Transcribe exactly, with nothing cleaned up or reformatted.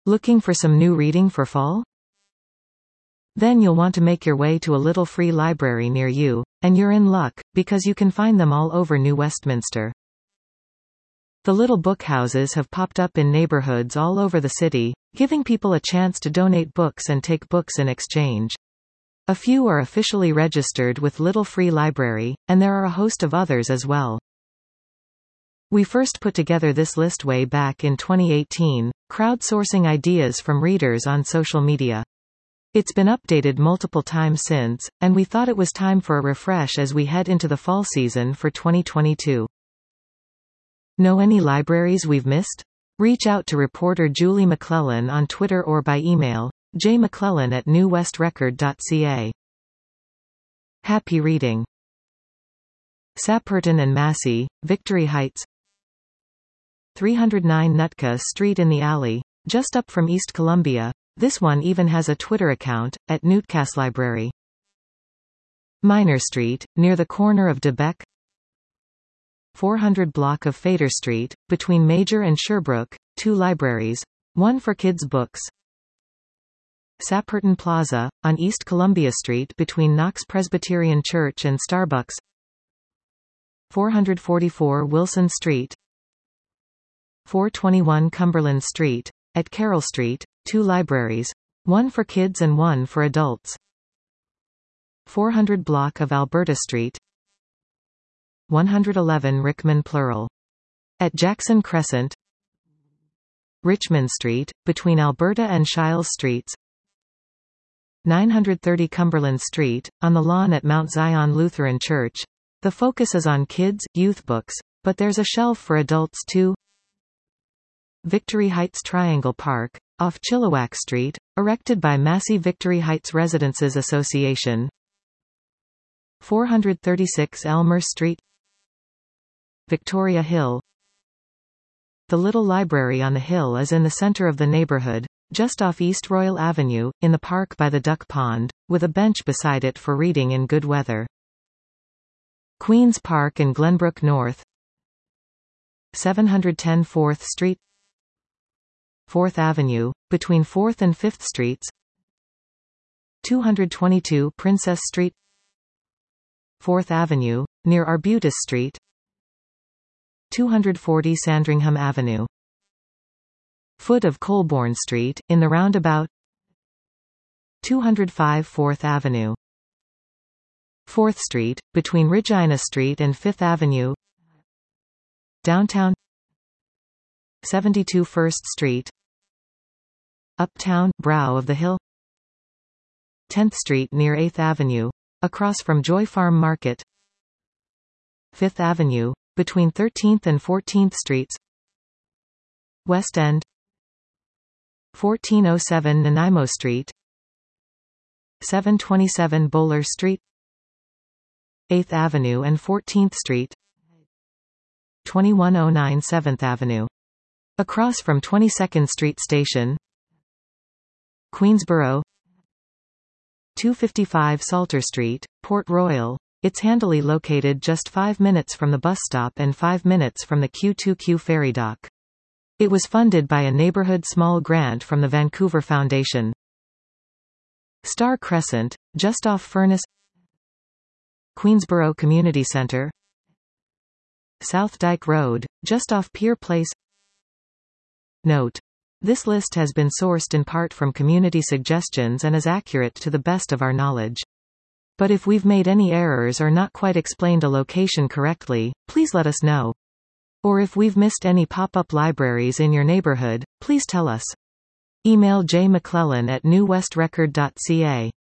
Looking for some new reading for fall? Then you'll want to make your way to a little free library near you, and you're in luck, because you can find them all over New Westminster. The little book houses have popped up in neighborhoods all over the city, giving people a chance to donate books and take books in exchange. A few are officially registered with Little Free Library, and there are a host of others as well. We first put together this list way back in twenty eighteen, crowdsourcing ideas from readers on social media. It's been updated multiple times since, and we thought it was time for a refresh as we head into the fall season for twenty twenty-two. Know any libraries we've missed? Reach out to reporter Julie McClellan on Twitter or by email, j mcclellan at new west record dot c a. Happy reading. Sapperton and Massey, Victory Heights. three oh nine Nootka Street in the Alley, just up from East Columbia. This one even has a Twitter account, at Newtcast Library. Minor Street, near the corner of Debec. four hundred block of Fader Street, between Major and Sherbrooke, two libraries, one for kids' books. Sapperton Plaza, on East Columbia Street between Knox Presbyterian Church and Starbucks. four forty-four Wilson Street. four twenty-one Cumberland Street, at Carroll Street, two libraries, one for kids and one for adults. four hundred block of Alberta Street. one eleven Rickman Plural. At Jackson Crescent. Richmond Street, between Alberta and Shiles Streets. nine thirty Cumberland Street, on the lawn at Mount Zion Lutheran Church. The focus is on kids, youth books, but there's a shelf for adults too. Victory Heights Triangle Park, off Chilliwack Street, erected by Massey Victory Heights Residences Association. four thirty-six Elmer Street. Victoria Hill. The little library on the hill is in the center of the neighborhood, just off East Royal Avenue, in the park by the Duck Pond, with a bench beside it for reading in good weather. Queen's Park in Glenbrook North. seven ten fourth Street. fourth Avenue, between fourth and fifth Streets. two twenty-two Princess Street. fourth Avenue, near Arbutus Street. two forty Sandringham Avenue. Foot of Colborne Street, in the roundabout. two oh five fourth Avenue. fourth Street, between Regina Street and fifth Avenue. Downtown. seventy-two first Street. Uptown, brow of the hill. tenth Street near eighth Avenue, across from Joy Farm Market. fifth Avenue, between thirteenth and fourteenth Streets. West End. fourteen oh seven Nanaimo Street. seven twenty-seven Bowler Street. eighth Avenue and fourteenth Street. twenty-one oh nine seventh Avenue. Across from twenty-second Street Station. Queensboro. two fifty-five Salter Street, Port Royal. It's handily located just five minutes from the bus stop and five minutes from the Q two Q ferry dock. It was funded by a neighborhood small grant from the Vancouver Foundation. Star Crescent, just off Furnace. Queensboro Community Center. South Dyke Road, just off Pier Place. Note: this list has been sourced in part from community suggestions and is accurate to the best of our knowledge. But if we've made any errors or not quite explained a location correctly, please let us know. Or if we've missed any pop-up libraries in your neighborhood, please tell us. Email j mcclellan at new west record dot c a.